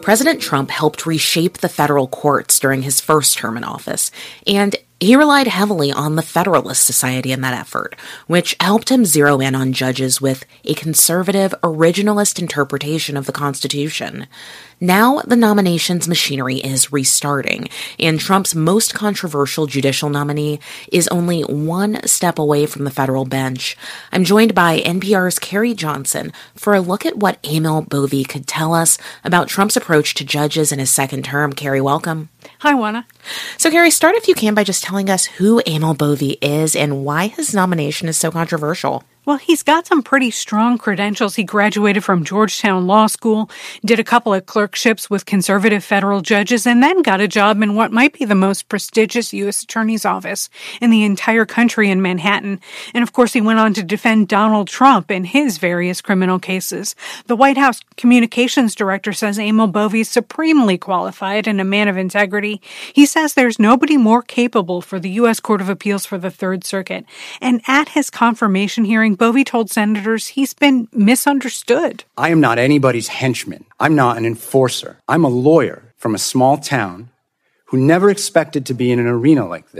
President Trump helped reshape the federal courts during his first term in office, and he relied heavily on the Federalist Society in that effort, which helped him zero in on judges with a conservative, originalist interpretation of the Constitution. Now, the nominations machinery is restarting, and Trump's most controversial judicial nominee is only one step away from the federal bench. I'm joined by NPR's Carrie Johnson for a look at what Emil Bovee could tell us about Trump's approach to judges in his second term. Carrie, welcome. Hi, Juana. So, Carrie, start if you can by just telling us who Emil Bovee is and why his nomination is so controversial. Well, he's got some pretty strong credentials. He graduated from Georgetown Law School, did a couple of clerkships with conservative federal judges, and then got a job in what might be the most prestigious U.S. Attorney's office in the entire country in Manhattan. And of course, he went on to defend Donald Trump in his various criminal cases. The White House communications director says Emil Bovee is supremely qualified and a man of integrity. He says there's nobody more capable for the U.S. Court of Appeals for the Third Circuit. And at his confirmation hearing, Bovee told senators he's been misunderstood. I am not anybody's henchman. I'm not an enforcer. I'm a lawyer from a small town who never expected to be in an arena like this.